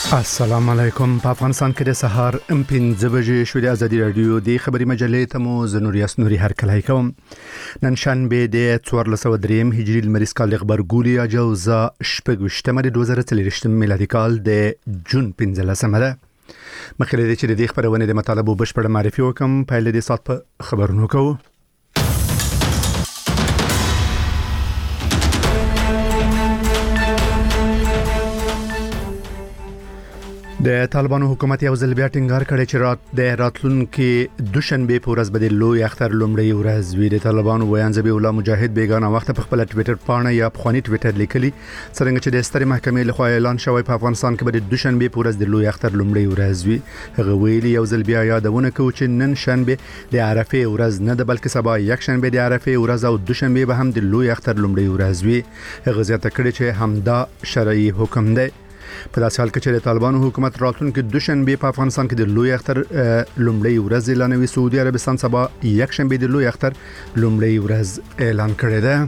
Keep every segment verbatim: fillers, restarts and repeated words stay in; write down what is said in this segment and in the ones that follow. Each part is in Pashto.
السلام علیکم. په افغانستان کې د سهار ام پنځه بجې شوې د ازادي رادیو د خبري مجلې ته مو زنوریاس نوري هر کله کوم. نن شنبه د څوارلس سوه درې هجری المریز کال خبرګولي اجازه شپږشتمه د دوه زره څلور میلادي کال د جون پنځلسمه ده. مخکې د چې د دې خبرونه د مطالبه بشپړ معرفي وکم په لدې سات په خبرونو کوو. د طالبانو حکومت یو ځل بیا ټینګار کړی چې رات د راتلونکو دوشنبه په ورځ به د لوی اختر لومړی ورځ وي. د طالبانو ویان زبی الله مجاهد بیگانه وخت په خپل ټوئیټر پاڼه یا په ټوئیټر لیکلي څنګه چې د ستري محکمې لخوا اعلان شوی په افغانستان کې به د دوشنبه په ورځ د لوی اختر لومړی ورځ وي. هغه ویلي یو ځل بیا یادونه کوي چې نن شنبه د عرفه ورځ نه ده بلکې سبا یک شنبه د عرفه ورځ او دوشنبه به هم د لوی اختر لومړی ورځ وي. هغه زیاته کړی چې همدا شرعي حکم دی. په داسې حال کې چې د طالبانو حکومت راتلونکو دوشنبه په افغانستان کې د لوی اختر لومړی ورځ اعلانوي. سعودي عربستان سبا یک شنبه د لوی اختر لومړی ورځ اعلان کړی دی.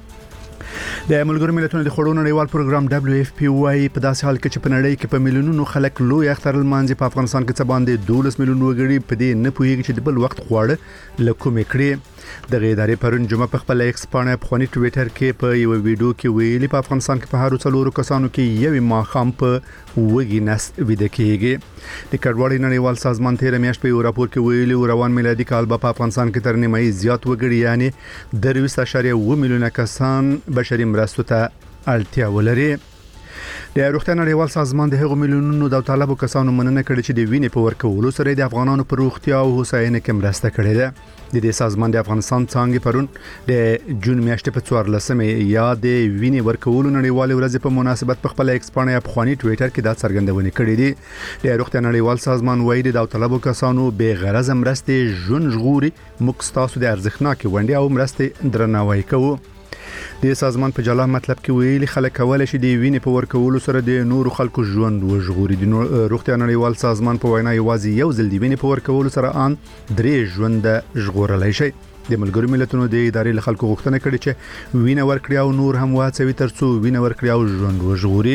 د ملګرو ملتونو د خړو نړیوال پروګرام دبليو اف پی وايي په داسې حال کې چې په نړۍ کې په میلیونونو خلک لوی اختر لمانځي په افغانستان کې څه باندې دولس میلیون وګړي په دې نه پوهیږي چې د بل وخت خواړه لکومې کړي. د غیداري پرون جمعه په خپل ایکس پاڼه په خونی ټوئیټر کې په یو ویډیو کې ویلي په افغانستان کې په هر څلورو کسانو کې یو ماخام په وګي نس ویده کېږي. د کډوالۍ نړیوال سازمان تیر میاشت په یو راپور کې ویلي روان میلادي کال په افغانستان کې تر نیمه زیات وګړي یعنی درویشت اعشاریه اووه میلیونه کسان بشري مرستو ته اړتیا ولري. د روغتیا نړیوال سازمان د هغو میلیونونو د طالبو کسانو مننه کړې چې د وینې په ورکولو سره د افغانانو پر روغتیا او هوساینه کې مرسته کړې ده. د دې سازمان د افغانستان څنګه پرون د جون میاشتې په څوارلسمه یا د وینې ورکولو نړیوال ورځ په مناسبت په خپل ایکس پاڼه په خواني ټوئیټر کې دا څرګندونه کړې دي. د روغتیا نړیوال سازمان وایي د طالبو کسانو به غرض مرسته ژوند ژغوري موږ تاسو د ارزښتناک ونډه او مرسته درناوی کوو. د سازمان په جلا مطلب کې ویلي خلک کولای شي د وینې په ورکولو سره د نورو خلکو ژوند وژغوري. د روغتیا نړیوال سازمان په وینا یوازې یو ځل د وینې په ورکولو سره ان درې ژوند ژغورلای شي. د ملګرو ملتونو د ادارې له خلکو غوښتنه کړې چې وینه ورکړي او نور هم واڅوي ترڅو وینه ورکړي او ژوند وژغوري.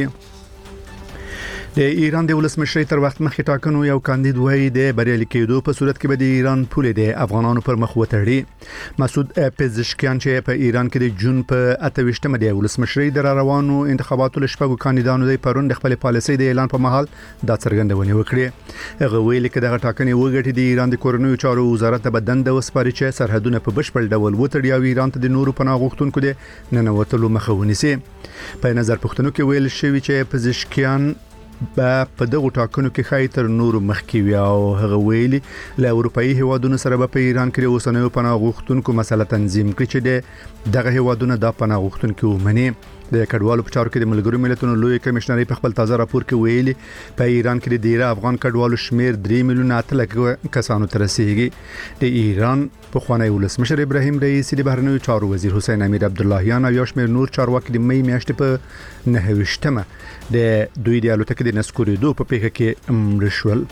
د ایران د ولسمشر تر وخت مخکې ټاکنو یو کاندید وایي د بریالي کېدو په صورت کې به د ایران پولې د افغانانو پر مخ وتړي. مسعود پزشکیان چې په ایران کې د جون په اتهشتمه د ولسمشر د روانو انتخاباتو لشپږو کاندیدانو د پرون د خپل پالیسۍ د اعلان په محل دا څرګندونه وکړه. هغه ویلي چې دغه ټاکنې وګټي د ایران د کورنیو چارو وزارت ته بدند وسپاري چې سرحدونه په بشپړ ډول وتړي او ایران ته د نورو پناه غوښتونکو د ننوتلو مخه ونیسي. په نظر پښتنو کې ویل شوی چې پزشکیان په دغه ټاکنو کې خای تر نورو مخکې وي او هغه ویلي له اروپאי هوادونو سره په ایران کې اوسنیو پناه غوښتونکو مسله تنظیم کړي چې دغه هوادونو د پناه غوښتونکو ومني. د کډوالو په چارو کې د ملګرو ملتونو لوی کمشنري په خپل تازه راپور کې ویلي په ایران کې د ډیره افغان کډوالو شمیر درې میلیونه اته لک کسانو ته رسیدي. د ایران په خوانی ولسمشر ابراهیم رئیسی د بهرنیو چارو وزیر حسین امیر عبداللهیان او یو شمیر نور چارواکي د می میاشتې په نهویشتمه د دوی د الوتکې د نسکوریدو په پیښه کې مړ شول.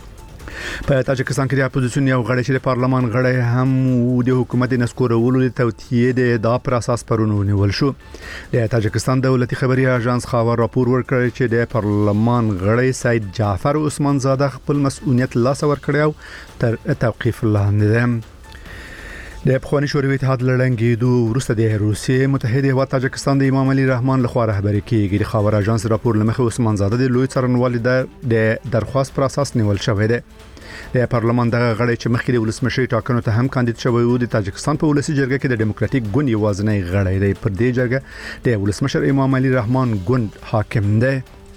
په تاجکستان کې د اپوزیسیون یو غړی چې د پارلمان غړی هم د حکومت نسکورولو د توطیه د ادعا پر اساس پرونی ونیول شو. د تاجکستان دولتي خبري اژانس خبر راپور ورکړی چې د پارلمان غړی سید جعفر عثمان زاده خپل مسؤلیت لاس ور کړی او تر توقيف لاندې ده. د افغاني شوروي اتحاد لړنګېدو وروسته د روسیې متحده هیواد تاجکستان د امام علي رحمان لخوا رهبري کیږي. د خبر اژانس راپور لمخه عثمان زاده د لوی څارنوالۍ د درخواست پر اساس نیول شوی دی. د پارلمان دغه غړی چې مخکې د ولسمشر ټاکنو ته هم کاندید شوی و د تاجکستان په ولسی جرګه کې د ډیموکراټیک ګوند یوازینی غړی دی. پر دې جرګه د ولسمشر امام علي رحمان ګوند حاکم دی.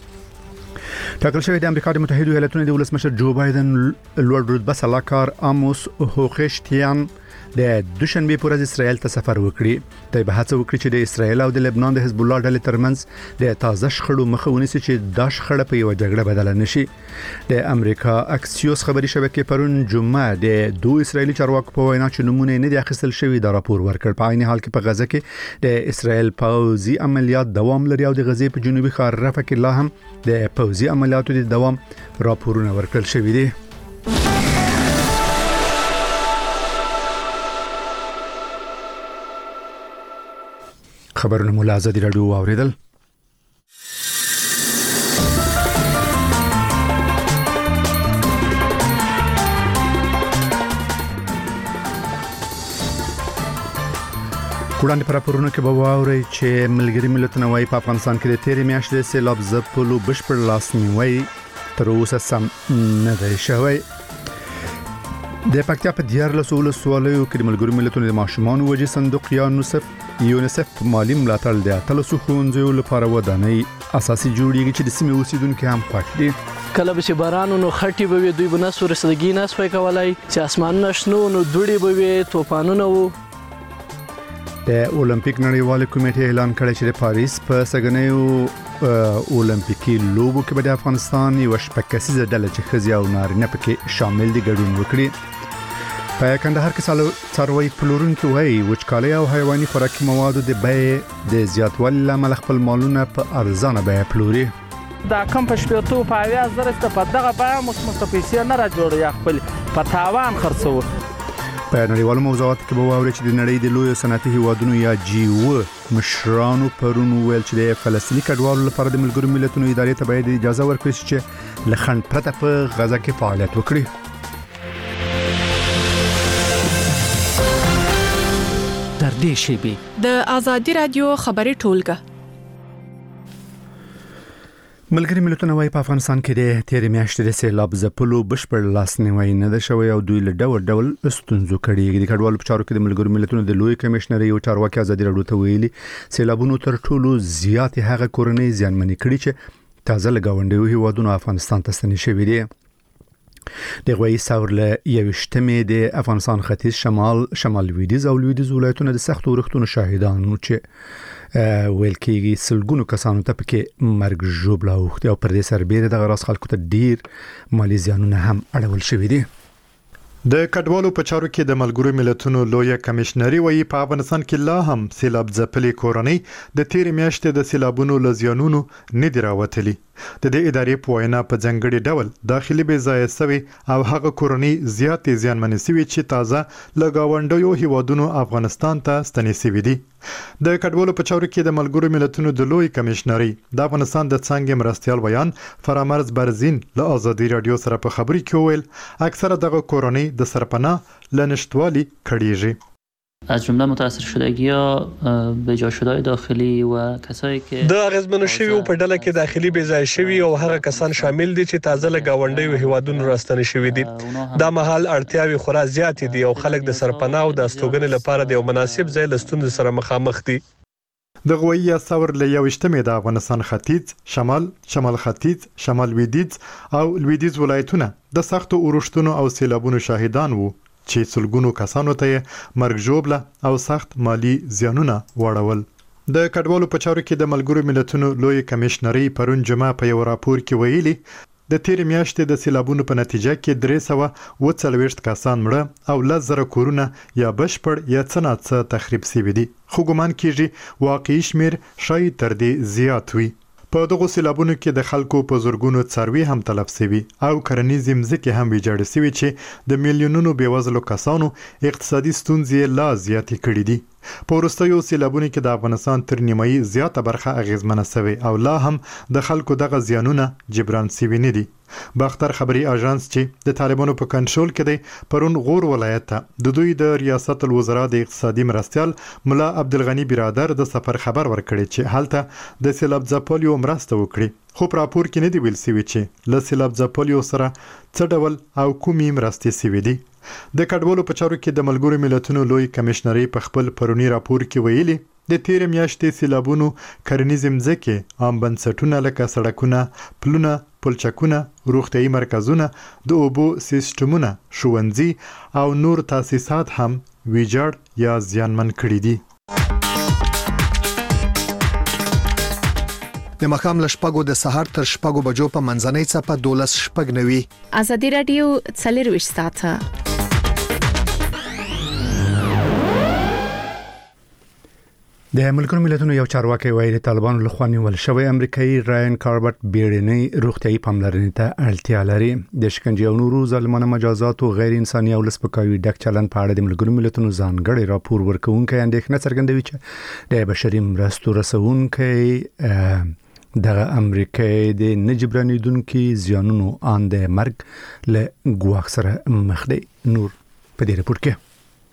ټاکل شوی د امریکا د متحده ایالاتونو د ولسمشر جو بایدن لوړ رتبه سلاکار اموس هوخشتیان د دوشنبه پر ورځ اسرائیل ته سفر وکړي. د به هڅه وکړي چې د اسرائیل او د لبنان د حزب الله ډلې ترمنځ د تازه شخړو مخه ونیسي چې دا شخړه په یو جګړه بدله نشي. د امریکا اکسیوس خبري شبکې پرون جمعه د دوه اسرائیلي چارواکو په وینا چې نمونه نه دي اخیستل شوی دا راپور ورکړ. په عین حال کې په غزه کې د اسرائیل پوځي عملیات دوام لري او د غزې په جنوبي ښار رفح کې لا هم د پوځي عملیاتو د دوام راپورونه ورکړل شوی دي. خبرونه مولا ازادي رادیو اوریدل. وړاندې پر راپورونو کې به واورئ چې ملګري ملتونه وايي په افغانستان کې د تیرې میاشتې د سیلاب ځپلو بشپړ لاسنیوي تر اوسه سم نه دی شوی. د پکتیا په دیارلس ولسوالیو کې د ملګرو ملتونو د ماشومان وجې صندوق یا یونیسف یونیسف مالی ملاتړ د اتلسو ښوونځیو لپاره ودانۍ اساسي جوړیږي چې د سیمې اوسیدونکو هم خوښ دي. کله به چې باران نو خټي به وي، دوی به نه سورسدګي نه سوي کولای، چې اسمانونه شنو نو دوړي به وي، طوفانونه وو. د اولمپیک نړیوال کمیټې اعلان کړی چې د پاریس په سګنیو اولمپیکي لوبو کې به د افغانستان یو شپږ کسیزه ډله چې ښځې او نارینه پکې شامل دي ګډون وکړي. په کندهار کې څاروي پلورونکي وایي وچکالي او حیواني خوراکي موادو د بیې د زیاتوالي لامل خپل مالونه په ارزانه بیه پلوري. دا کم په شپېتو په اویا زره ست په دغه بیه مستفیسي نه را جوړ یا خپل په تاوان خرڅو. په نړیوالو موضوعاتو کې به واوري چې د نړۍ د لوی صنعتي هیوادونو یا جی او مشرانو پرون ویل چې د فلسطیني کډوالو لپاره د ملګرو ملتونو ادارې ته باید اجازه ورکړي چې له خنډ پرته په غزا کې فعالیت وکړي. در دې شیبې د آزادي رادیو خبري ټولګه. ملګري ملتونه وايي په افغانستان کې د تیرې میاشتې د سیلاب ځپلو بشپړ لاسنیوي نه ده شوی او دوی له ډول ډول ستونزو کړي. د کډوالو په چارو کې د ملګرو ملتونو د لوی کمشنر یو چارواکي ازادي راډیو ته ویلي سیلابونو تر ټولو زیات هغه کورنۍ زیانمنې کړي چې تازه له گاونډیو هیوادونو افغانستان ته ستنې شوي دي. د غوي ثور له یوشتمې د افغانستان ختیځ شمال شمال لویدیځ او لویدیځ ولایتونو د سختو ورښتونو شاهدانو چې ویل کېږي سلګونو کسانو ته پکې مرګ ژوبلا اوختي او پر دې سربېره د غراس خلکو ته ډیر مالی زیانونه هم اړول شوي دي. د کډوالو په چارو کې د ملګرو ملتونو لوی کمشنري وایي په افغانستان کې لا هم سیلاب ځپلې کورنۍ د تیرې میاشتې د سیلابونو له زیانونو نه دي راوتلي. د دې ادارې په وینا په ځانګړي ډول داخلي بې ځایه سوي او هغه کورنۍ زیاتې زیانمنې سوي چې تازه له گاونډیو هیوادونو افغانستان ته ستنې سوي دي. د کډوالو په چارو کې د ملګرو ملتونو د لوی کمشنري د افغانستان د څنګه مرستيال بیان فرامرز برزین له آزادي رادیو سره په خبري کې ویل اکثره دغه کورنۍ د سرپناه لنشتوالي کړيږي. از جمله متاثر شدگی ها به جا شدهای داخلی و کسایی که د اغیزمنو شوی په ډله کې داخلي بې ځای شوی او هغه کسان شامل دي چې تازه له گاونډیو هیوادونو راستنې شوی دي. دا مهال اړتیاوي خورا زیات دي او خلک د سرپناه او د استوګنې لپاره د یو مناسب ځای لستون سره مخامخ دي. د غوي ثور له یوشتمې د افغانستان ختیځ شمال شمال ختیځ شمال لویدیځ او لویدیځ ولایتونه د سختو ورښتونو او سیلابونو شاهدان وو چې سلګونو کسانو ته مرګ ژوبله او سخت مالی زیانونه واړول. د کډوالو په چارو کې د ملګرو ملتونو لوی کمشنري پرون جمعه په یو راپور کې ویلي د تیرې میاشتې د سیلابونو په نتیجه کې درې سوه اووه څلوېښت کسان مړه او لس زره کورونه یا بشپړ یا څه ناڅه تخریب شوي دي. خو ګمان کېږي واقعي شمیر شاید تر دې زیات وي. په دغه سیلابونو کې د خلکو په زورګونو څاروي هم تلف شوي او کرنیزې مځکې هم ویجاړې شوي چې د میلیونونو بېوزلو کسانو اقتصادي ستونزې لا زیاتې کړې دي. په وروستیو سیلابونو کې د افغانستان تر نیمایي زیاته برخه اغیزمنه شوې او لا هم د خلکو دغه زیانونه جبران شوي نه دي. باختر خبري اژانس چې د طالبانو په کنټرول کې دی پرون غور ولایت ته د دوی د ریاست الوزرا د اقتصادي مرستيال مولا عبدالغنی برادر د سفر خبر ورکړي چې حالته د سیلاب ځپلو مرسته وکړي. خو په راپور کې نه دی ویل شوی چې له سیلاب ځپلو سره څه ډول او کومې مرستې شوي دي. د کډوالو په چارو کې د ملګرو ملتونو لوی کمشنري په خپل پرونی راپور کې ویلي د تیرې میاشتې سیلابونو کرنیزې مځکې عام بنسټونه لکه سړکونه، پلونه، پلچکونه، روغتیايي مرکزونه، د اوبو سیستمونه، ښوونځي او نور تاسیسات هم ویجاړ یا زیانمن کړي دي. د مخام لشپګو د سحر تر شپګو بجو په منځنۍ څپه دولس شپګ نوي. آزادي رادیو څلرويشت ساعته. د ملګرو ملتونو یو چارواکي وایي د طالبانو لخوا نیول شوی امریکایي راین کاربټ بیړنۍ روغتیايي پاملرنې ته اړتیا لري. د شکنجې او نورو ظالمانه مجازات او غیر انساني او لسپکاوي ډک چلند په اړه د ملګرو ملتونو ځانګړي راپور ورکوونکی اندېښنه څرګندوي چې د بشري مرستو رسونکي د امریکای د نجبرانیدونکو زیانونو آن د مرګ له ګواښ سره مخ دی. نور په دې راپور کې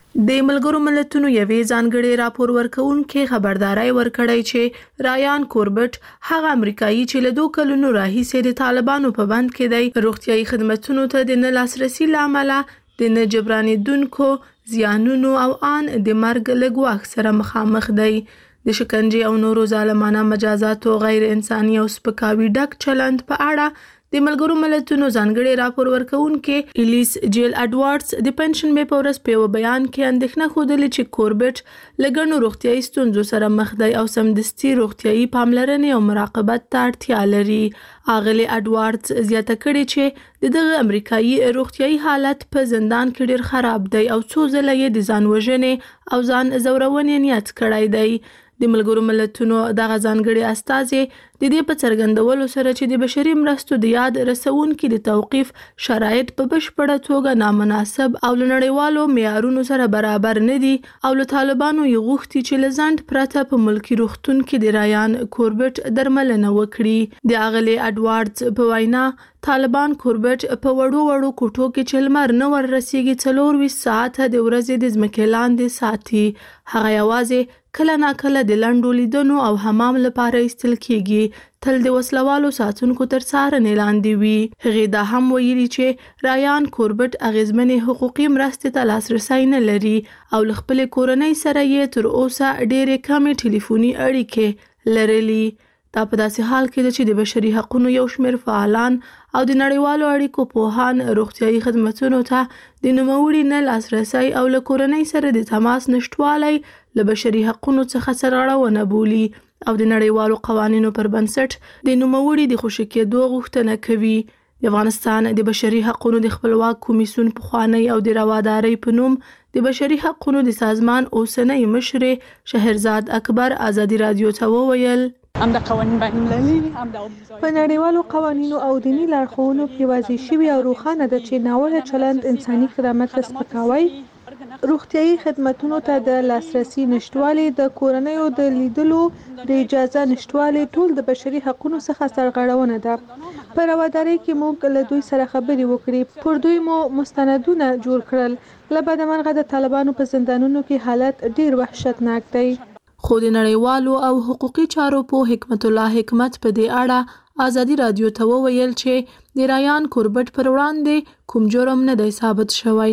د ملګرو ملتونو یوې ځانګړي راپور ورکوونکي خبرداري ورکړی چې رایان کوربټ هغه امریکایي چې له دوه کلونو راهیسې د طالبانو په بند کې دی روغتيایي خدماتو ته د نه لاسرسي لامل د نه جبرانیدونکو زیانونو او ان د مرګ له ګواښ سره مخامخ دی د شکنجې او نورو ظالمانه مجازاتو غیر انساني او سپکاوي ډک چلند په اړه د ملګرو ملتونو ځانګړي راپور ورکوونکي الیس جیل اډوارډز د پنشن مې په ورځ په بیان کې اندېښنه خوده چې کوربټ لګنو روغتيایي ستونزو سره مخ دی او سمدستي روغتيایي پاملرنې او مراقبت ته اړتیا لري. اغلی اډوارډز زیاته کړې چې دغه امریکایي روغتيایي حالت په زندان کې ډېر خراب دی او څو ځله یې د ځان وژنې او ځان زورونې نیت کړی دی. د ملګرو ملتونو دغه ځانګړي استازي د دې په څرګندولو سره چې د بشري مرستو د یاد رسونکو د توقيف شرایط په بشپړه توګه نامناسب او لنړیوالو معیارونو سره برابر نه دي او له طالبانو یې غوښتي چې لزند پرته په ملکی روغتون کې د رایان کوربټ درملنه وکړي. د اغلی اډوارډز په وینا طالبان کوربټ په وړو وړو کوټو کې چې لمر نه ور رسیږي څلور ویشت ساعته د ورځې د ځمکې لاندې ساتي. هغه یوازې کله ناکله د لنډو لیدنو او حمام لپاره ایستل کیږي تل د وسلوالو ساتونکو تر څارنې لاندې وي. هغه دا هم ویلي چې رایان کوربټ اغیزمنې حقوقي مرستې ته لاسرسی نه لري او له خپل کورنۍ سره یې تر اوسه ډېرې کمې ټلیفوني اړیکې لرلي. دا په داسې حال کې چې د بشري حقوقو یو شمېر فعالان او د نړیوالو اړیکو پوهان روغتيایي خدماتو ته د نوموړي نه لاسرسی او له کورنۍ سره د تماس نشټوالی له بشري حقوقو څخه سرغړونه بولي او د نړیوالو قوانینو پر بنسټ د نوموړي د خوشی کېدو غوښتنه کوي. د افغانستان د بشري حقوقو د خپلواک کمیسیون پخوانی او د روادارۍ په نوم د بشري حقوقو د سازمان اوسنۍ مشر شهرزاد اکبر ازادي رادیو ته وویل هم د قوانین بین‌المللي هم د په نړیوالو قوانینو او دینی لارښوونو کې واضح شوی او روښانه ده چې ناوړه چلند انساني کرامت سپکاوی روغتيایي خدماتو ته د لاسرسي نشټوالي د کورنیو د لیدلو د اجازه نشټوالي ټول د بشري حقوقو څخه سرغړونه ده. په روادارۍ کې موږ له دوی سره خبرې وکړې پر دوی مو مستندونه جوړ کړل له بده مرغه د طالبانو په زندانونو کې حالت ډیر وحشتناک دی. خو د نړیوالو او حقوقي چارو په حکمت الله حکمت په دې اړه ازادي رادیو ته وویل چې د رایان کوربټ پر وړاندې کوم جرم نه دی ثابت شوی.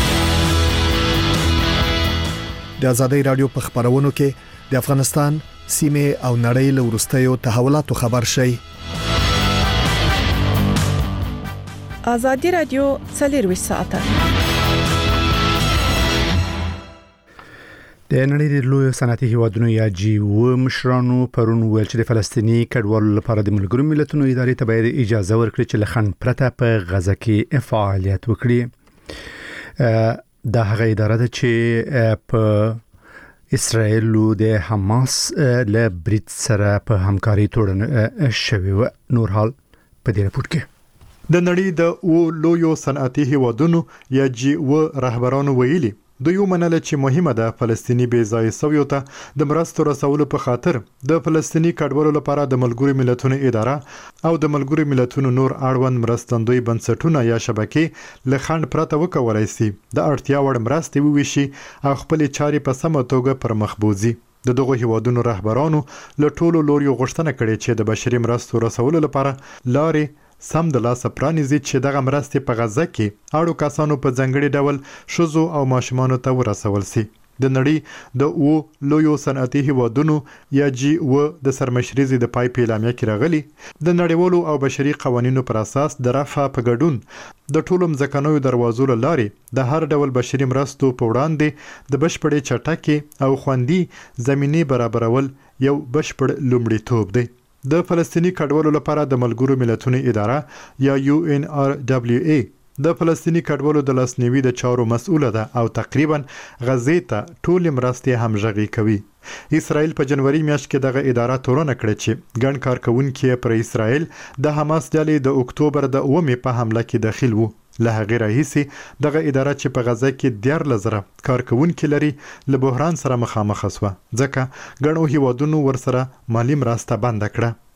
د ازادي رادیو په خبرونو کې د افغانستان سیمه او نړۍ له ورستیو تحولاتو خبر شي. ازادي رادیو څلور ساعته د نړۍ د لوی صنعتي هیوادونو یا جی او مشرانو پرون ویل چې د فلسطیني کډوالو لپاره د ملګرو ملتونو ادارې ته باید اجازه ورکړي چې لخن پرته په غزه کې فعالیت وکړي. دا هغه اداره ده چې په اسرائیل د حماس له برید سره په همکاري تړون شوی و. نور حال په دې راپور کې د نړۍ د او لوی صنعتي هیوادونو یا جی او رهبرانو ویلي دوی ومنل چې مهمه ده فلسطیني بې ځای سویو ته د مرستو رسولو په خاطر د فلسطیني کډوالو لپاره د ملګرو ملتونو اداره او د ملګرو ملتونو نور اړوند مرستندوی بنسټونه یا شبکې له خنډ پرته وکولای شي د اړتیا وړ مرستې وویشي او خپل چارې په سمه توګه پر مخ بوزي. د دغه هیوادونو رهبرانو له ټولو لوريو غوښتنه کړې چې د بشري مرستو رسولو لپاره لارې سم د لاس پرانیزي چې دغه مرستې په غزه کې اړو کسانو په ځنګړي ډول شذو او ماشومانو ته ورسول شي. د نړۍ د او لوی صنعتي هیوادونو یا جی او د سرمشري د پای په اعلامیه کې راغلي د نړیوالو او بشري قوانینو پر اساس د رفع په ګډون د ټولو ځکانو دروازو لارې د هر ډول بشري مرستو په وړاندې د بشپړې چټکي او خوندي زميني برابرول یو بشپړ لومړیتوب دی. د فلسطینی کډوالو لپاره د ملګرو ملتونو اداره یا یو ان آر دبليو ای د فلسطینی کډوالو د لاسنیوي د چارو مسؤله ده او تقریبا غزې ته ټول مرستې همغږي کوي. اسرائیل په جنوري میاشت کې دغه اداره تورونه کړې چې ګڼ کارکونکي پر اسرائیل د حماس ډلې د اکتوبر د اومې په حمله کې داخل وو. له هغه راهیسي دغه اداره چې په غزه کې ډیر لزره کارکونکي لري له بحران سره مخامخ شوه ځکه ګڼو هیوادونو ورسره مالی مرسته بند کړه.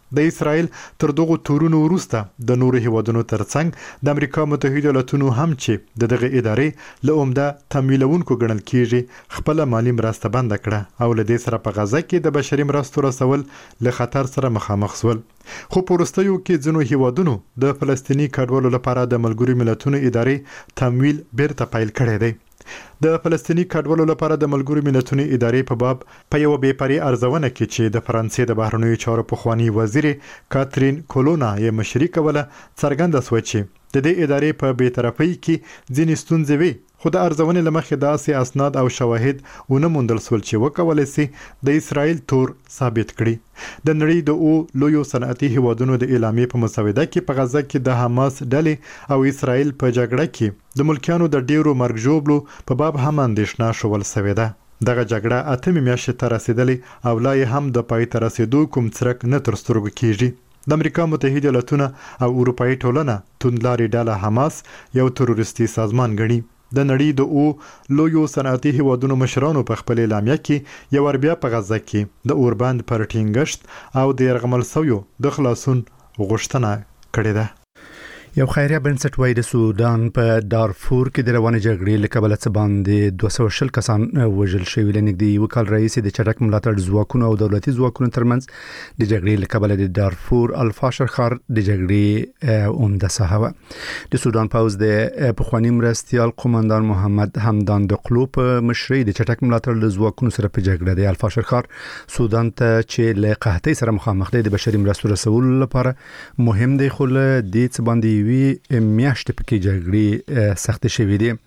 د اسرایل تر دغه تورونو وروسته د نورو هیوادونو ترڅنګ د امریکا متحده ایالاتونو هم چې د دغه ادارې له عمده تمویلونکو ګڼل کیږي خپل مالی مرسته بند کړه او له دې سره په غزا کې د بشري مرستو رسول له خطر سره مخامخ شول. خو په وروستیو کې ځینو هیوادونو د فلسطیني کډوالو لپاره د ملګرو ملتونو ادارې تمویل بیرته پیل کړی دی. د فلسطیني کډوالو لپاره د ملګرو ملتونو ادارې په باب په یو بې پرې ارزونه کې چې د فرانسې د بهرنیو چارو پخوانی وزیر کاترین کولونا یې مشري کوله څرګنده شوه چې د دې ادارې په بې طرفۍ کې ځینې ستونزې وي، خو د ارزونې له مخې داسې اسناد او شواهد ونه موندل شول چې وکولای شي د اسرایل تور ثابت کړي. د نړۍ د او لویو صنعتي هیوادونو د اعلامیې په مسوده کې په غزا کې د حماس ډلې او اسرایل په جګړه کې د ملکیانو د ډیرو مرګ ژوبلو په باب هم اندېښنه شول شوې ده. دغه جګړه اتمې میاشتې ته رسیدلې او لا یې هم د پای ته رسیدو کوم څرک نه تر سترګو کیږي. د امریکا متحده ایالاتونه او اروپאי ټولنه توندلاري ډله حماس یو تروریستي سازمان ګڼي. د نړۍ د او لویو صنعتي هیوادونو مشرانو په خپل اعلامیه کې یو ور بیا په غزا کې د اوربند پر ټینګښت او د يرغمل سویو د خلاصون غوښتنه کړې ده. یو خیریه بنسټ وایي د سودان په دارفور کې د روانې جګړې له کبله څه باندې دوه سوه شل کسان وژل شوي. لنږدې یو کال راهیسې د چټک ملاتړ ځواکونو او دولتي ځواکونو ترمنځ د جګړې له کبله د دارفور الفاشر ښار د جګړې عمده ساحه وه. د سودان پوځ د پخواني مرستیال قومندان محمد حمدان دقلو په مشرۍ د چټک ملاتړ له ځواکونو سره په جګړه د الفاشر ښار سودان ته چې له قحطۍ سره مخامخ دی د بشري مرستو رسولو لپاره مهم دی، خو له دې څه باندې وی میاشتې پکې جګړې سخت شوې دي.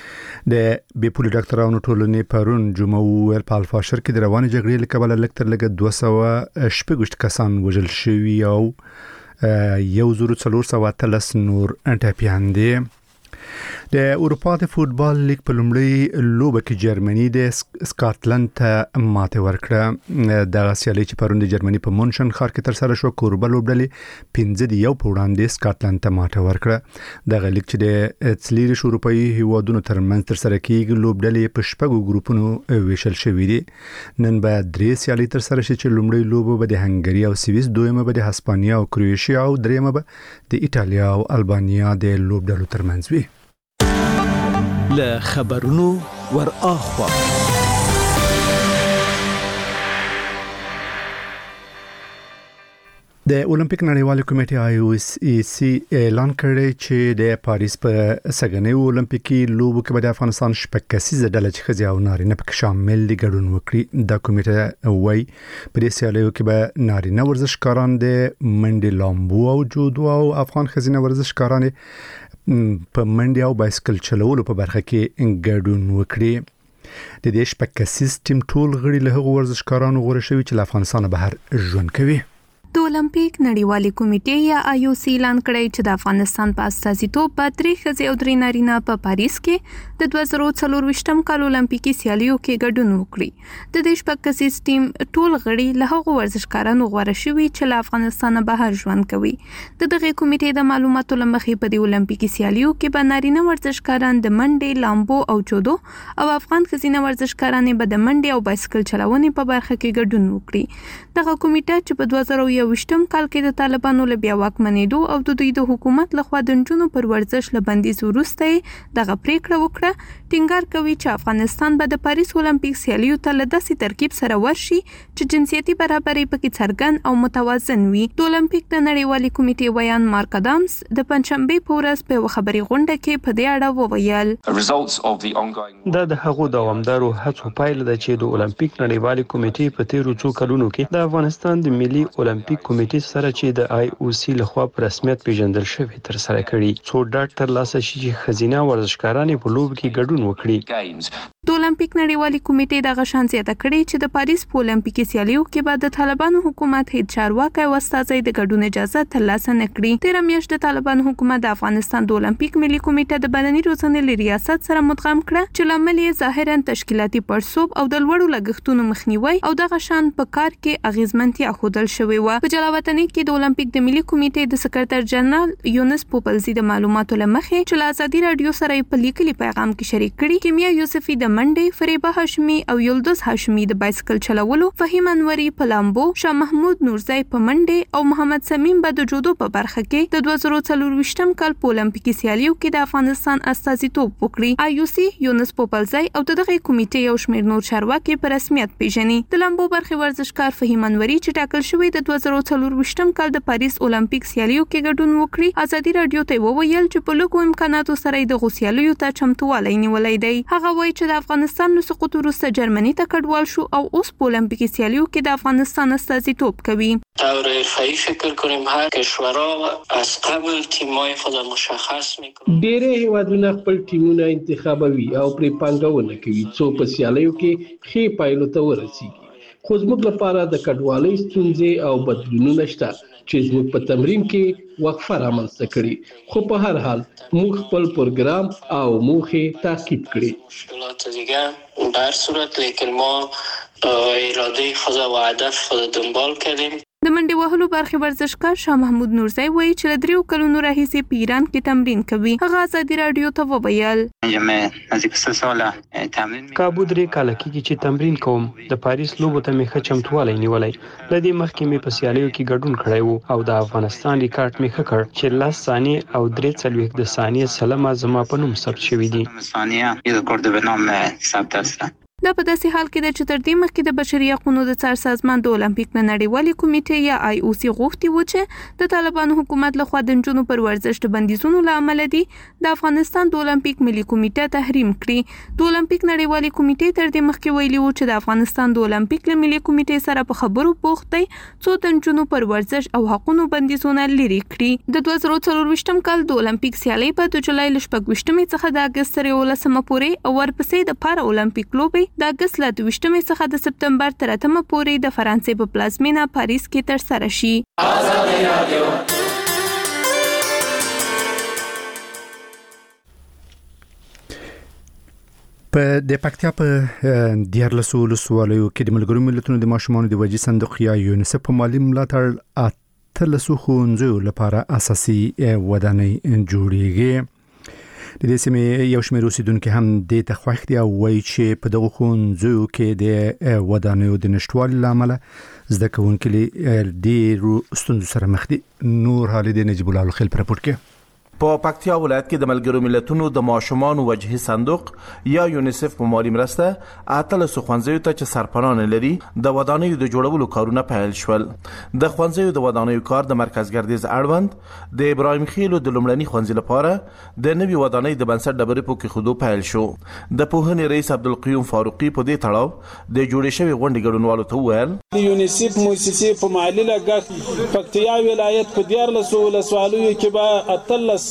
د بیپولي ډاکټرانو ټولنې پرون جمعه ویل په الفاشر کې د روانې جګړې له کبله لږ تر لږه دوه سوه شپږ کسان وژل شوي او یو زر څلور سوه اتلس نور ټپیان دي. د اروپا د فوتبال لیگ په لومړۍ لوبه کې جرمني د سکاټلند ته ماته ورکړه. د سیالي چې پرون د جرمني په مونشن ښار کې تر سره شو، کوربه لوبډلې پنځه دی یو په وړاندې سکاټلند ته ماته ورکړه. د لیگ چې د څلورو اروپایي هیوادونو ترمنځ تر سره کیږي، لوبډلې په شپږو ګروپونو ویشل شوې دي. نن به درې سیالي تر سره شي چې لومړۍ لوبه به د هنګري او سویس، دویمه به د هسپانیا او کروشیا او دریمه به د ایټالیا او البانیا د لوبډلو ترمنځ وي. له خبرونو ور اخوا د اولمپیک نړیوال کمیټې آی او سی اعلان کړی چې د پاریس په سګنې اولمپیکي لوبو کې به د افغانستان شپږ کسیزه ډله چې ښځې او نارینه پکې شامل دي ګډون وکړي. دا کمیټه وایي په دې سیالیو کې به نارینه ورزشکاران د منډې، لامبو او جودو او افغان ښځینه ورزشکاران په منډې او بایسکل چلولو په برخه کې ګډون وکړي. د دې شپږ کسیز ټیم ټول غړي له هغو ورزشکارانو غوره شوي چې له افغانستانه بهر ژوند کوي. د اولمپیک نړیوالې کمیټې یا آی او سی اعلان کړی چې د افغانستان په استازیتوب به درې ښځې او درې نارینه په پاریس کې د دوه زره څلرویشتم کال اولمپیکي سیالیو کې ګډون وکړي. د دې شپږ کسیز ټیم ټول غړي له هغو ورزشکارانو غوره شوي چې له افغانستانه بهر ژوند کوي. د دغې کمیټې د معلوماتو له مخې په دې اولمپیکي سیالیو کې به نارینه ورزشکاران د منډې، لامبو او جودو او افغان ښځینه ورزشکاران به د منډې او بایسکل چلونې په برخه کې ګډون وکړي. دغه کمیټه چې په دوه زره یوویشتم کال کې د طالبانو له بیا واکمنېدو او د دوی د حکومت لخوا د نجونو پر ورزش له بندیز وروسته دغه پریکړه وکړه، ټینګار کوي چې افغانستان به د پاریس اولمپیک سیالیو ته له داسې ترکیب سره ورشي چې جنسیتي برابري پکې څرګند او متوازن وي. د اولمپیک د نړیوالې کمیټې ویان مارک ادمز د پنځشنبه په ورځ په یوه خبري غونډه کې په دې اړه وویل دا د هغو دوامدارو هڅو پایله ده چې د اولمپیک نړیوالې کمیټې په تیرو څو کلونو کې د افغانستان د ملي اولمپیک کمیټې سره چې د آی او سی لخوا په رسمیت پیژندل شوی تر سره کړي، څو ډاټ تر لاسه شي چې ښځینه ورزشکاران په لوب کې ګډون وکړي. د اولمپیک نړیوالې کمیټې دغه شان زیاته کړې چې د پاریس په اولمپیکي سیالیو کې به د طالبانو حکومت هیڅ چارواکي او استازي د ګډون اجازه ترلاسه نه کړي. تیر میاشت د طالبانو حکومت د افغانستان د اولمپیک ملي کمیټه د بدني روزنې له ریاست سره مدغم کړه چې لامل یې ظاهرا تشکیلاتي پړسوب او د لوړو لګښتونو مخنیوي او دغه شان په کار کې اغیزمنتیا ښودل شوې وه. په جلاوطنۍ کې د اولمپیک د ملي کمیټې د سکرټر جنرال یونس پوپلزي د معلوماتو له مخې چې له ازادي رادیو سره په لیکلي پیغام پیغام کې شریک کړي. کیمیا یوسفی د منډې، فریبه هاشمی او یلدوز هاشمی د بایسکل چلولو، فهیم انوري په لامبو، شاه محمود نورزی په منډې او محمد سمیم به د جودو په برخه کې د دوه زره څلرویشتم کال په اولمپیکي سیالیو کې د افغانستان استازیتوب وکړي. آی یو سی یونس پوپلزی او دغه کمیټې یو شمېر نور چارواکي په رسمیت پیژني. د لامبو برخه ورزشکار فهیم انوري چې ټاکل شوی د دوه زره څلرویشتم کال د پاریس اولمپیک سیالیو کې ګډون وکړي، ازادي رادیو ته وویل چې په لږو امکاناتو سره د غوسیالیو ته چمتووالی نیولی دی. هغه وایي چې د افغانستان له سقوط وروسته جرمني ته کډوال شو او اوس په اولمپیکي سیالیو کې د افغانستان استازیتوب کوي. طور حرفه‌ای فکر کنیم هر کشورها از قبل تیمای خود مشخص میکنن. ډېرې هیوادونه خپل ټیمونه انتخابوي او پرې پانګونه کوي څو په سیالیو کې ښې پایلو ته ورسیږي. خو زموږ لپاره د کډوالۍ ستونزې او بدلونونه شته چې زموږ په تمرین کې وقفه رامنځته کړي، خو په هر حال موږ خپل پروګرام او موخې تعقیب کړي. مشکلات دیگه در صورت لیکن ما اراده خود و هدف خود دنبال کردیم. د منډې وهلو برخه ورزشکار شاه محمود نورزی وایي چې له دریو کلونو راهیسې په ایران کې تمرین کوي. هغه ازادي رادیو ته وویل کابو درې کاله کېږي چې تمرین کوم. د پاریس لوبو ته مې ښه چمتوالی نیولی. له دې مخکې مې په سیالیو کې ګډون کړی و او د افغانستان ریکارډ مې ښه کړ چې لس ثانیې او درې څلوېښت د ثانیې سلمه زما په نوم ثبت شوي دي. دا په داسې حال کې ده چې تر دې مخکې د بشري حقوقو د څار سازمان د اولمپیک نه نړیوالې کمیټې یا آی او سی غوښتي و چې د طالبانو حکومت لخوا د نجونو پر ورزش د بندیزونو له امله دي د افغانستان د اولمپیک ملي کمیټه تحریم کړي. د اولمپیک نړیوالې کمیټې تر دې مخکې ویلي و چې د افغانستان د اولمپیک له ملي کمیټې سره په خبرو بوخت دی څو د نجونو پر ورزش او حقوقو بندیزونه لري کړي. د دوه زره څلرویشتم کال د اولمپیک سیالۍ په د جولای له شپږویشتمې څخه د اګست تر یولسمه پورې او ورپسې د پارا اولمپیک لوبې د اګست له دوه ویشتمې څخه د سپتمبر تر اتمه پورې د فرانسې په پلازمینه پاریس کې ترسره شي. په د پکتیا په دیارلسو ولسوالیو کې د ملګرو ملتونو د ماشومانو د وجې صندوق یا یونیسف په مالی ملاتړ اتلسو ښوونځیو لپاره اساسي ودانۍ جوړیږي. د دې سیمې یو شمېر اوسیدونکو هم د تخوښ دی او وایي چې په دغه ښوونځیو کې د ودانیو د نشټوالي له امله زده کوونکي ډېرو ستونزو سره مخ دي. نور حال د نجیب الله الخیل په راپور کې په پکتیا ولایت کې د ملګرو ملتونو د ماشومانو وجهي صندوق یا یونیسف په مالی مرسته اتلسو ښوونځیو ته چې سرپناه نه لري د ودانیو د جوړولو کارونه پیل شول. د ښوونځیو د ودانیو کار د مرکز ګردیز اړوند د ابراهیم خیلو د لومړني ښوونځي لپاره د نوي ودانۍ د بنسټ ډبرې په کېښودو پیل شو. د پوهنې رئیس عبدالقیوم فاروقي په دې تړاو د جوړې شوې غونډې ګډونوالو ته وویل د یونیسف مؤسسې په مالی لګښت پکتیا ولایت په دیارلسو ولسوالیو کې به اتلس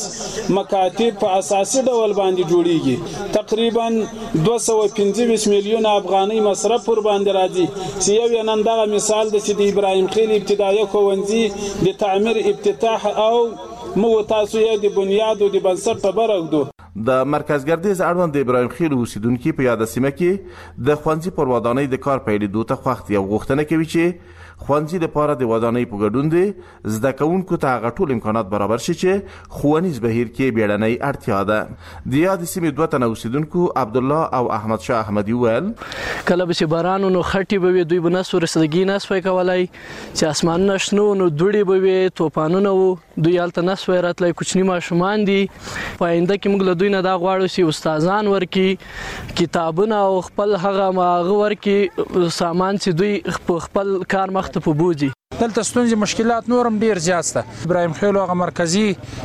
مکاتب په اساسي ډول باندې جوړیږي. تقریبا دوه سوه پنځه ویشت میلیون افغانۍ مصرف پر باندې راځي چې یو نن دغه مثال د چې د ابراهیم خیل ابتدایي ښوونځي د تعمیر افتتاح او مو تاسو یې د بنیاد او د بنسټ په برګدو. د مرکز ګردیز اړوند د ابراهیم خیل اوسیدونکو په یاد سیمه کې د ښوونځي پر ودانۍ د کار پیلېدو ته خوښ یو غوښتنه کوي چې ښوونځي لپاره د ودانۍ په ګډون دي زده کوونکو ته هغه ټول امکانات برابر شي چې ښوونیز بهیر کې بیړنۍ اړتیا ده. د یاد سیمې دوه تنه اوسیدونکو عبدالله او احمد شاه احمدي ویل کله به چې باران نو خټي به وي دوی به نس ورسېدګي نه سوی کولای چې اسمانونه شنو نو دوړې به وي توپانونه وو دوی هلته نه سوی راتلی کوچني ماشومان دي. په آینده کې موږ له دوی نه دا غواړو چې استادان ورکړي کتابونه او خپل هغه هغه ورکړي سامان چې دوی په خپل کار مخ ته په بوځي. دلته ستونزې مشکلات نورم ډیر زیات دي. ابراهیم خیل هغه مرکزی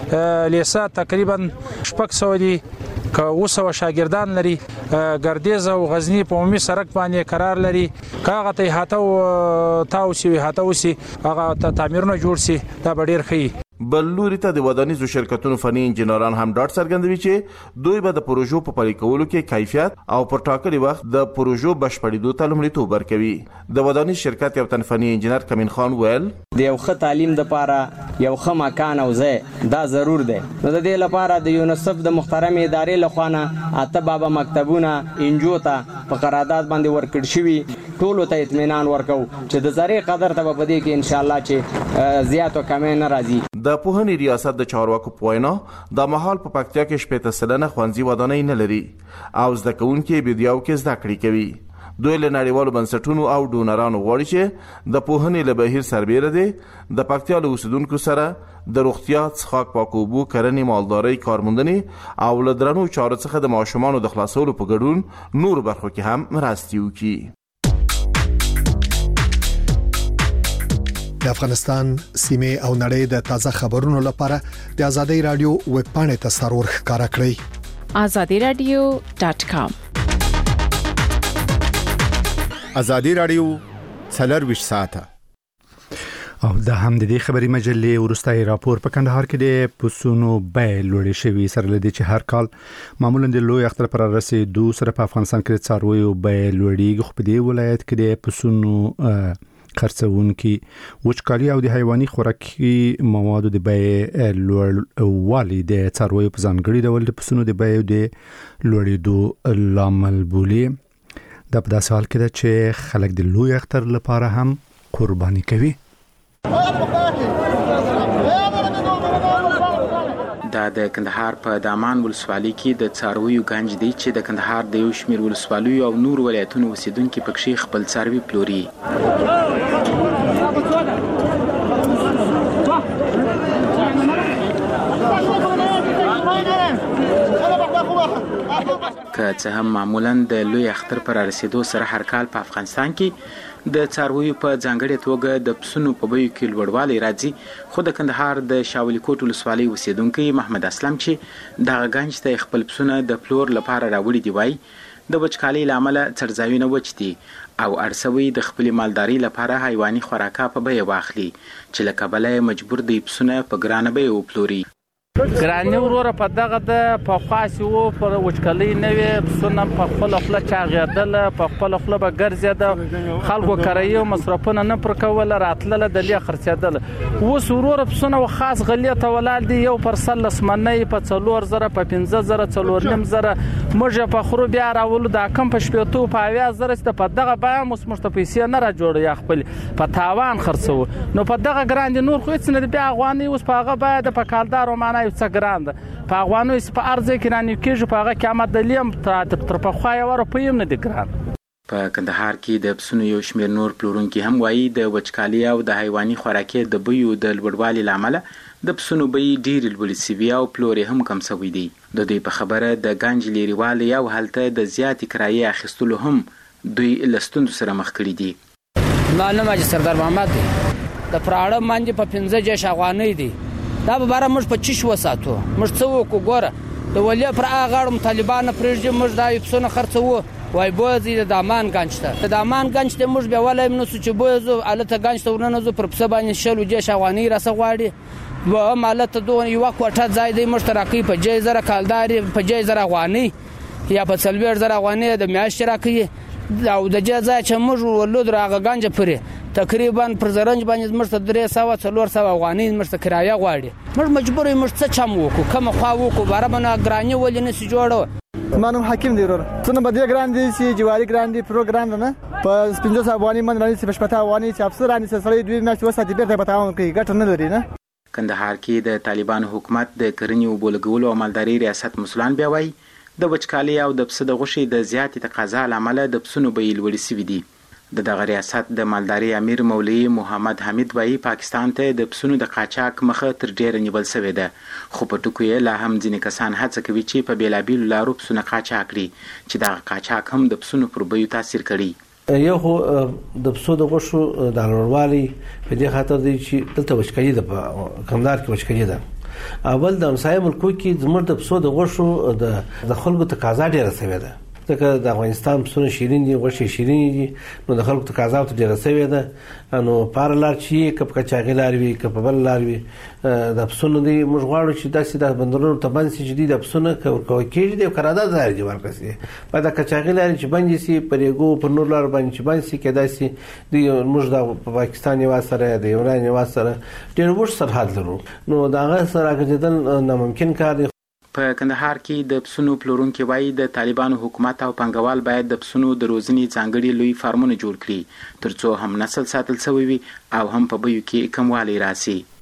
لیسه تقریبا شپږ سوه دي که اوه سوه شاګردان لري. ګردیز او غزنی په عمومي سړک باندې قرار لري که هغه ته احاطه تاو شي احاطه وشي هغه ته تعمیرونه جوړ شي دا به ډیر ښه. بل لوري ته د ودانیزو شرکتونو فني انجنیران هم ډاډ څرګندوي چې دوی به د پروژو په پلي کولو کې کیفیت او پر ټاکلي وخت د پروژو بشپړېدو ته لومړیتوب ورکوي. د ودانیز شرکت یو تن فني انجنیر کمین خان ویل د یو ښه تعلیم دپاره یو ښه مکان او ځای دا ضرور دی. نو د دې لپاره د یونیسف د محترمې ادارې لخوا نه اته بابا مکتبونه انجو ته په قرارداد باندې ورکړل شوي ټولو ته اطمینان ورکو چې د زری قدر ته په دې کې ان شاء الله چې زیات او کم نه راځي. د پوهنې ریاست د چارواکو په وینا د مهال په پکتیا کې شپږ سلنه ښوونځي ودانۍ نه لري او زده کوونکي بیا کې زده کړې کوي. دوی له نړیوالو بنسټونو او ډونرانو غواړي چې د پوهنې له بهیر سربیره دي د پکتیا له اوسیدونکو سره د روغتیا، څښاک پاکو اوبو، کرنې، مالدارۍ، کارموندنې او له درنو چارو څخه د ماشومانو د خلاصولو په ګډون نور برخو کې هم مرستې وکړي. د افغانستان سیمه او نړۍ د تازه خبرونو لپاره د ازادي رادیو ویب پاڼې ته سرور ښکارا کړئ azadi radio dot com. ازادي رادیو څلرویشت ساعته. او د هم د دې خبري مجلې ورستای راپور په کندهار کې د پسونو بیه لوړې شوې سره لدی چې هر کال معمولا د لوی اختر پر رسیدو سره په افغانستان کې د څارویو بیه لوړېږي. خو په دې ولایت کې د پسونو خرڅونکي وچکالي او د حیواني خوراکي موادو د بیه لوړوالی د څارویو په ځانګړي ډول د پسونو د بیه د لوړېدو لامل بولي. دا په داسې حال کې ده چې خلک د لوی اختر لپاره هم قرباني کوي. دا د کندهار په دامان ولسوالۍ کې د څارویو گنج دی چې د کندهار د یو شمېر ولسوالیو او نور ولایتونو اوسیدونکي پکې خپل څاروي پلوري. که څه هم معمولا د لوی اختر پر رسیدو سره هر کال په افغانستان کې د څارویو په ځانګړي توګه د پسونو په بیو کې لوړوالی راځي، خو د کندهار د شاولی کوټ ولسوالۍ اوسیدونکي محمد اسلم چې دغه گنج ته خپل پسونه د پلور لپاره راوړي دی وایي د وچکالۍ له امله څړځایونه وچ دي او ارسوي د خپل مالداري لپاره حیواني خوراکه په بیه واخلي چې له کبله مجبور دی پسونه په ګرانه بیه وپلوري. ګرانی وروره په دغه د په خاصي وو په وچکلۍ نوې پسونه په خپل خپل چاغېدل په خپل خپل به ګرځېد خلکو کرایي مصرفونه نه پر کول راتلل د لې خرڅېدل. اوس وروره پسونه خاص غلې ته ولال دي یو پر سلس منې په څلور زره په پنځه زره څلور نیم زره موږ په خرو بیا راول د کم په شپېتو په اویا زره ست په دغه بیا مس مستفیسي نه را جوړ یا خپل په تاوان خرڅو نو په دغه ګراند نور خو هیڅ نه بیا افغاني اوس په هغه باید په کالدار معنی څه ګراند په افغانو په ارزه کې رانی کېږي په هغه قیامت د لیم تر په خوای ور په یم نه دي ګران. په کندهار کې د پسونو یو شمېر نور پلورونکي هم وایي د وچکالي او د حیواني خوراکي د بیو د لوړوالي لامل د پسونو بیې ډېرې لوړې سوي او پلور هم کم شوی دی. د دوی په خبره د گنج لیریوالي او هلته د زیاتې کرایې اخیستلو هم دوی لستوندو سره مخ کړي دي. ما نه ماجي سردار محمد د پراړه باندې په پنځه جې شغوانې دي دا به بار موږ په چش وساتو موږ څه وکړو ګوره د ولیا پر اغاړم طالبان پرېږدي موږ دا پسونه خرڅو وای بوزي د دامان گنج ته د دامان گنج ته موږ بیا ولای نو چې بوزو الته گنج ته ورننه زو پر پسه باندې شلو جې شغوانې راسه غواړي و مالته دوه یو کوټه ځای دی مشترکي په جې زره کالداري په جې زره غواني یا په څلور زره غواني د میاشت راکې او د جې ځای چې موږ ولود راغه گنج پرې تقریبا پر زرنج باندې مرسته درې سو څلور سو افغاني مرسته کرایه غواړي موږ مجبور یو مرسته چم وکړو کوم خوا وکړو باربنه ګرانی ولې نه سي جوړو. مانو حکیم دی ورور څنګه بده ګران دي چې جواری ګران دي پروګرام نه په پنځه سو افغاني من راني چې پښپتا افغاني چې افسر راني سړی دوی میاشتې وساتي بیرته پتاون کوي ګټه نه لري نه. کندهار کې د طالبان حکومت د کرنې او بولګولو او مالداري ریاست مسولان بیا وایي د وچکالي او د پسه د غوښې د زیاتې تقاضا لامل د پسونو بیې لوړې سوي دي. د دغه ریاست د مالداري امیر مولوي محمد حمید وایي پاکستان ته د پسونو د قاچاق مخه تر ډیره نیول شوې ده خو په ټکو یې لا هم ځینې کسان هڅه کوي چې په بیلابیلو لارو پسونه قاچاق کړي چې دغه قاچاق هم د پسونو پر بیو تاثیر کړي. یو خو د پسو د غوښو د لوړوالي په دې خاطر دی چې دلته وچکالي ده په کندهار کې وچکالي ده. اول د همسایه ملکو کې زموږ د پسو د غوښو د خلکو تقاضا ډیره شوې ده ځکه د افغانستان پسونه شیرین دي غوښې شیرین دي نو د خلکو تقاضا ته ډیره شوې ده نو پارلار چې کپ کچاغي لار وي کپ بل لار وي د پسونه دی موږ غواړو چې داسې د بندرونو ته باندې چې جدي د پسونه کوي کېږي د قرارداد ځای دی ورکسي په د کچاغي لار چې باندې سي پرېګو پر نور لار باندې چې باندې سي کېدای سي د موږ د پاکستان یو سره د ایران یو سره ډېر وښ سرحد لرو نو دا غا سره کېدل ناممکن کار دی. په کندهار کې د پسونو پلورونکي وایي د طالبانو حکومت او پنګوال باید د پسونو د روزنې ځانګړي لوی فارمونه جوړ کړي ترڅو هم نسل ساتل شوی وي او هم په بیو کې کموالی راسي.